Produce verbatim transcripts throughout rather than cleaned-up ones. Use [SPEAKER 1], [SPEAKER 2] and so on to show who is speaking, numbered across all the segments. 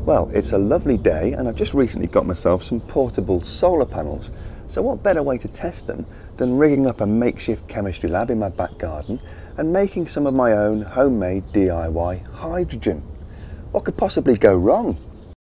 [SPEAKER 1] Well, it's a lovely day and I've just recently got myself some portable solar panels. So what better way to test them than rigging up a makeshift chemistry lab in my back garden and making some of my own homemade D I Y hydrogen. What could possibly go wrong?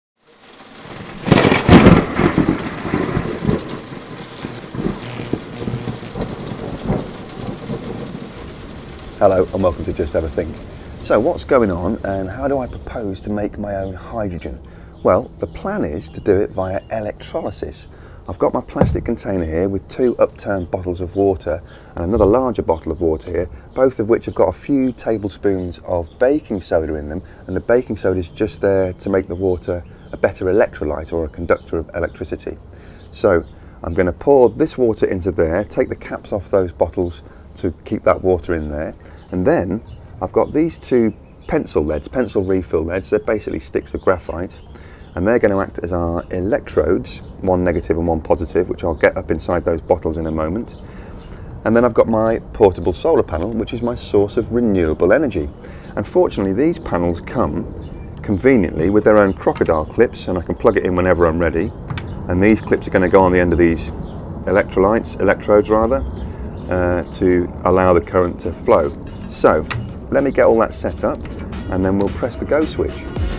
[SPEAKER 1] Hello and welcome to Just Have a Think. So what's going on and how do I propose to make my own hydrogen? Well, the plan is to do it via electrolysis. I've got my plastic container here with two upturned bottles of water and another larger bottle of water here, both of which have got a few tablespoons of baking soda in them, and the baking soda is just there to make the water a better electrolyte or a conductor of electricity. So I'm going to pour this water into there, take the caps off those bottles to keep that water in there, and then I've got these two pencil leads, pencil refill leads. They're basically sticks of graphite, and they're going to act as our electrodes, one negative and one positive, which I'll get up inside those bottles in a moment. And then I've got my portable solar panel, which is my source of renewable energy. Unfortunately, these panels come conveniently with their own crocodile clips, and I can plug it in whenever I'm ready. And these clips are going to go on the end of these electrolytes, electrodes rather, uh, to allow the current to flow. So let me get all that set up and then we'll press the go switch.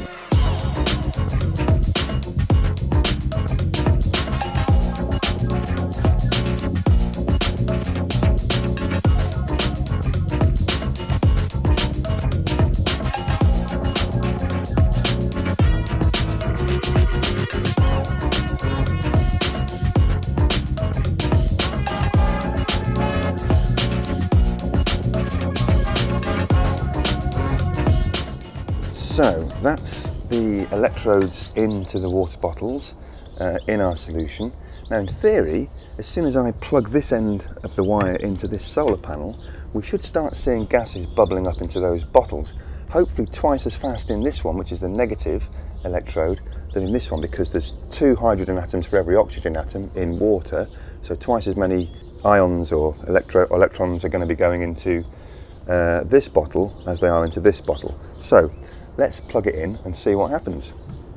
[SPEAKER 1] So that's the electrodes into the water bottles uh, in our solution. Now in theory, as soon as I plug this end of the wire into this solar panel, we should start seeing gases bubbling up into those bottles. Hopefully twice as fast in this one, which is the negative electrode, than in this one, because there's two hydrogen atoms for every oxygen atom in water, so twice as many ions or electro electrons are going to be going into uh, this bottle as they are into this bottle. So let's plug it in and see what happens.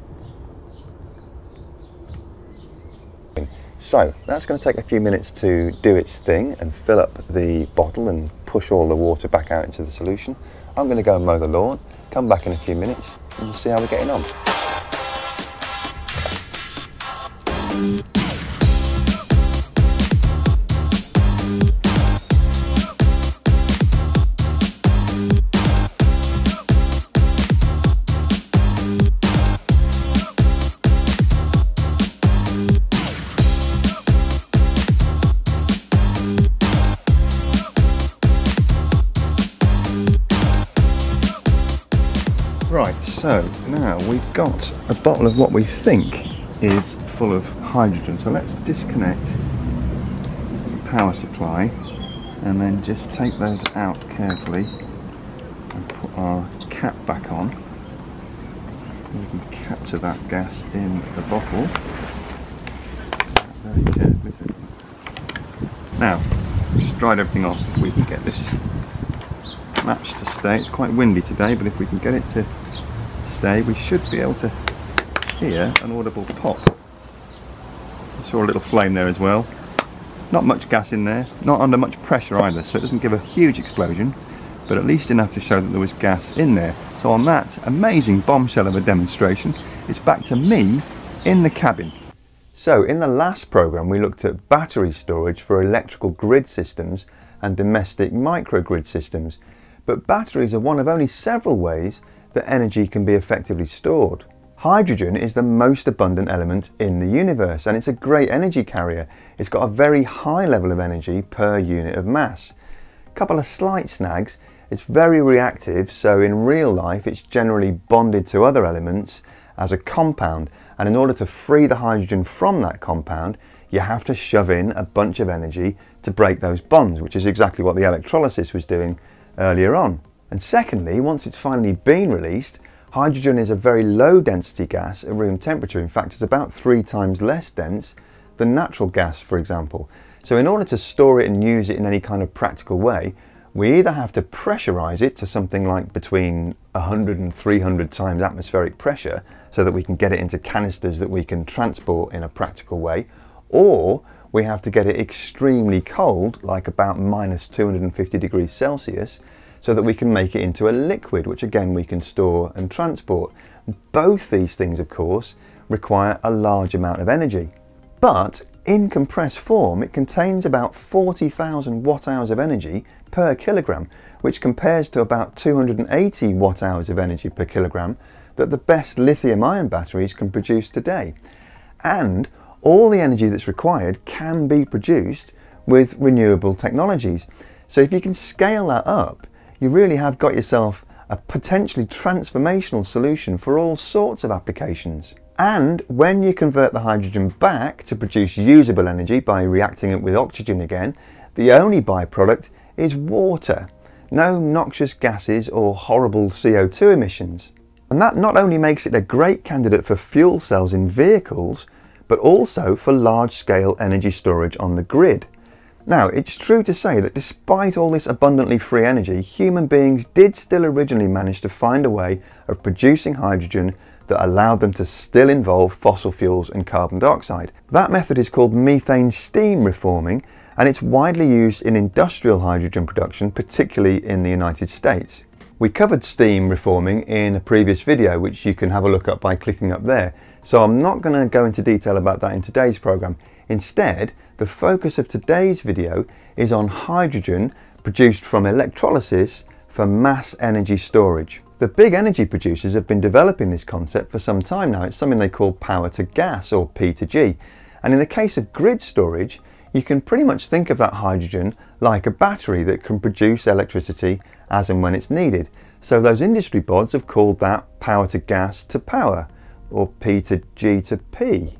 [SPEAKER 1] So that's going to take a few minutes to do its thing and fill up the bottle and push all the water back out into the solution. I'm going to go and mow the lawn, come back in a few minutes and we'll see how we're getting on. Right, so now we've got a bottle of what we think is full of hydrogen. So let's disconnect the power supply and then just take those out carefully and put our cap back on. We can capture that gas in the bottle very carefully. Now, just dried everything off. If we can get this match to stay. It's quite windy today, but if we can get it to stay, we should be able to hear an audible pop. I saw a little flame there as well. Not much gas in there, not under much pressure either, so it doesn't give a huge explosion, but at least enough to show that there was gas in there. So on that amazing bombshell of a demonstration, it's back to me in the cabin. So in the last program we looked at battery storage for electrical grid systems and domestic microgrid systems. But batteries are one of only several ways that energy can be effectively stored. Hydrogen is the most abundant element in the universe, and it's a great energy carrier. It's got a very high level of energy per unit of mass. A couple of slight snags: it's very reactive, so in real life it's generally bonded to other elements as a compound, and in order to free the hydrogen from that compound, you have to shove in a bunch of energy to break those bonds, which is exactly what the electrolysis was doing earlier on. And secondly, once it's finally been released, hydrogen is a very low density gas at room temperature. In fact, it's about three times less dense than natural gas, for example. So in order to store it and use it in any kind of practical way, we either have to pressurize it to something like between one hundred and three hundred times atmospheric pressure, so that we can get it into canisters that we can transport in a practical way, or we have to get it extremely cold, like about minus two hundred fifty degrees Celsius, so that we can make it into a liquid, which again we can store and transport. Both these things, of course, require a large amount of energy. But in compressed form, it contains about forty thousand watt hours of energy per kilogram, which compares to about two hundred eighty watt hours of energy per kilogram that the best lithium-ion batteries can produce today. And all the energy that's required can be produced with renewable technologies. So if you can scale that up, you really have got yourself a potentially transformational solution for all sorts of applications. And when you convert the hydrogen back to produce usable energy by reacting it with oxygen again, the only byproduct is water. No noxious gases or horrible C O two emissions. And that not only makes it a great candidate for fuel cells in vehicles, but also for large-scale energy storage on the grid. Now, it's true to say that despite all this abundantly free energy, human beings did still originally manage to find a way of producing hydrogen that allowed them to still involve fossil fuels and carbon dioxide. That method is called methane steam reforming, and it's widely used in industrial hydrogen production, particularly in the United States. We covered steam reforming in a previous video, which you can have a look at by clicking up there. So I'm not going to go into detail about that in today's program. Instead, the focus of today's video is on hydrogen produced from electrolysis for mass energy storage. The big energy producers have been developing this concept for some time now. It's something they call power to gas, or P to G. And in the case of grid storage, you can pretty much think of that hydrogen like a battery that can produce electricity as and when it's needed. So those industry bods have called that power to gas to power, or P to G to P.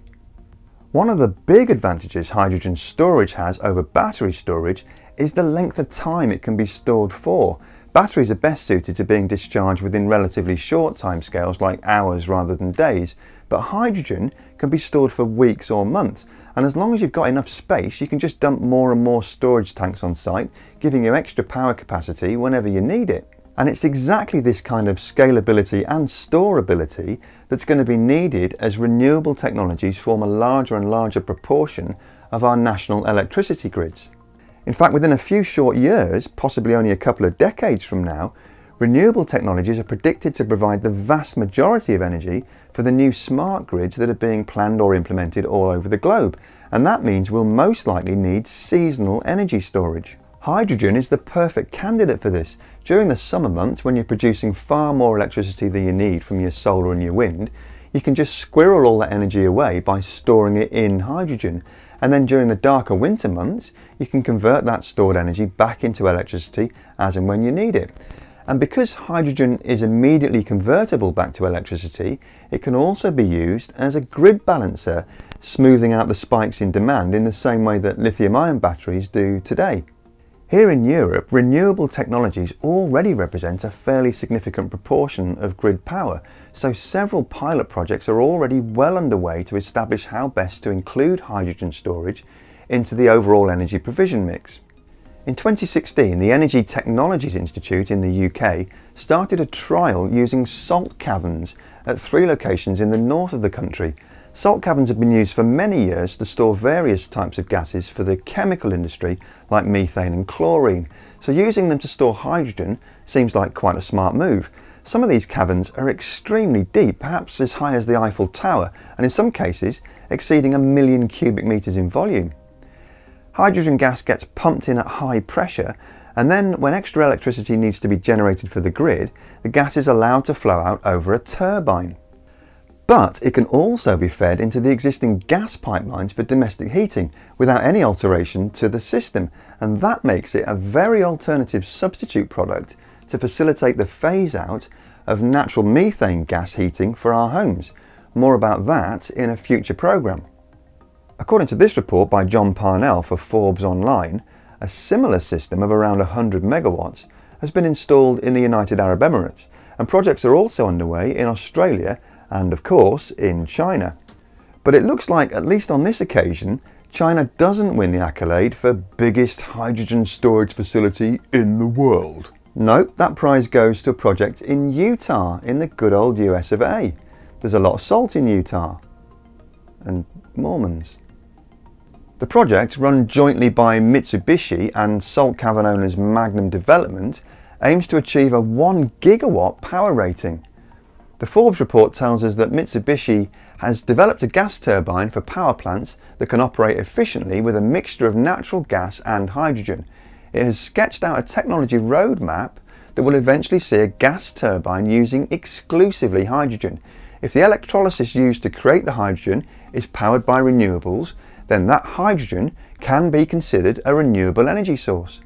[SPEAKER 1] One of the big advantages hydrogen storage has over battery storage is the length of time it can be stored for. Batteries are best suited to being discharged within relatively short timescales, like hours rather than days, but hydrogen can be stored for weeks or months, and as long as you've got enough space, you can just dump more and more storage tanks on site, giving you extra power capacity whenever you need it. And it's exactly this kind of scalability and storability that's going to be needed as renewable technologies form a larger and larger proportion of our national electricity grids. In fact, within a few short years, possibly only a couple of decades from now, renewable technologies are predicted to provide the vast majority of energy for the new smart grids that are being planned or implemented all over the globe. And that means we'll most likely need seasonal energy storage. Hydrogen is the perfect candidate for this. During the summer months, when you're producing far more electricity than you need from your solar and your wind, you can just squirrel all that energy away by storing it in hydrogen. And then during the darker winter months, you can convert that stored energy back into electricity as and when you need it. And because hydrogen is immediately convertible back to electricity, it can also be used as a grid balancer, smoothing out the spikes in demand in the same way that lithium-ion batteries do today. Here in Europe, renewable technologies already represent a fairly significant proportion of grid power, so several pilot projects are already well underway to establish how best to include hydrogen storage into the overall energy provision mix. In twenty sixteen, the Energy Technologies Institute in the U K started a trial using salt caverns at three locations in the north of the country. Salt caverns have been used for many years to store various types of gases for the chemical industry, like methane and chlorine. So using them to store hydrogen seems like quite a smart move. Some of these caverns are extremely deep, perhaps as high as the Eiffel Tower, and in some cases exceeding a million cubic meters in volume. Hydrogen gas gets pumped in at high pressure, and then when extra electricity needs to be generated for the grid, the gas is allowed to flow out over a turbine. But it can also be fed into the existing gas pipelines for domestic heating without any alteration to the system, and that makes it a very alternative substitute product to facilitate the phase out of natural methane gas heating for our homes. More about that in a future programme. According to this report by John Parnell for Forbes Online, a similar system of around one hundred megawatts has been installed in the United Arab Emirates, and projects are also underway in Australia and of course in China. But it looks like, at least on this occasion, China doesn't win the accolade for biggest hydrogen storage facility in the world. Nope, that prize goes to a project in Utah in the good old U S of A. there's a lot of salt in Utah and Mormons. The project, run jointly by Mitsubishi and salt cavern owners Magnum Development, aims to achieve a one gigawatt power rating. The Forbes report tells us that Mitsubishi has developed a gas turbine for power plants that can operate efficiently with a mixture of natural gas and hydrogen. It has sketched out a technology roadmap that will eventually see a gas turbine using exclusively hydrogen. If the electrolysis used to create the hydrogen is powered by renewables, then that hydrogen can be considered a renewable energy source.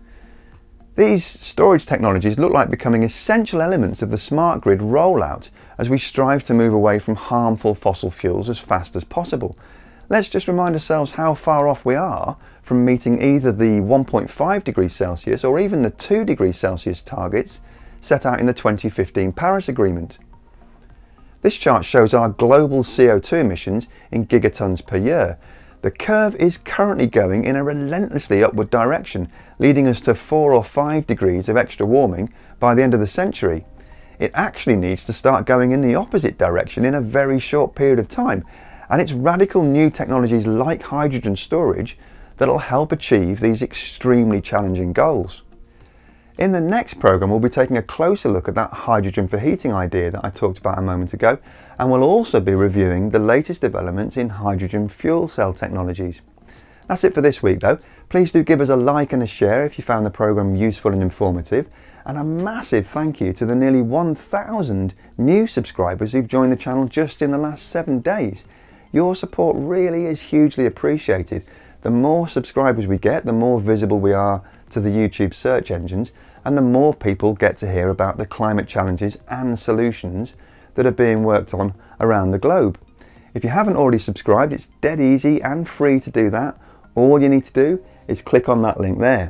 [SPEAKER 1] These storage technologies look like becoming essential elements of the smart grid rollout as we strive to move away from harmful fossil fuels as fast as possible. Let's just remind ourselves how far off we are from meeting either the one point five degrees Celsius or even the two degrees Celsius targets set out in the twenty fifteen Paris Agreement. This chart shows our global C O two emissions in gigatons per year. The curve is currently going in a relentlessly upward direction, leading us to four or five degrees of extra warming by the end of the century. It actually needs to start going in the opposite direction in a very short period of time, and it's radical new technologies like hydrogen storage that'll help achieve these extremely challenging goals. In the next programme, we'll be taking a closer look at that hydrogen for heating idea that I talked about a moment ago, and we'll also be reviewing the latest developments in hydrogen fuel cell technologies. That's it for this week though. Please do give us a like and a share if you found the programme useful and informative, and a massive thank you to the nearly one thousand new subscribers who've joined the channel just in the last seven days. Your support really is hugely appreciated. The more subscribers we get, the more visible we are to the YouTube search engines, and the more people get to hear about the climate challenges and solutions that are being worked on around the globe. If you haven't already subscribed, it's dead easy and free to do that. All you need to do is click on that link there.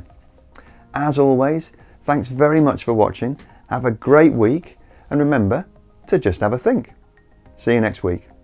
[SPEAKER 1] As always, thanks very much for watching. Have a great week, and remember to just have a think. See you next week.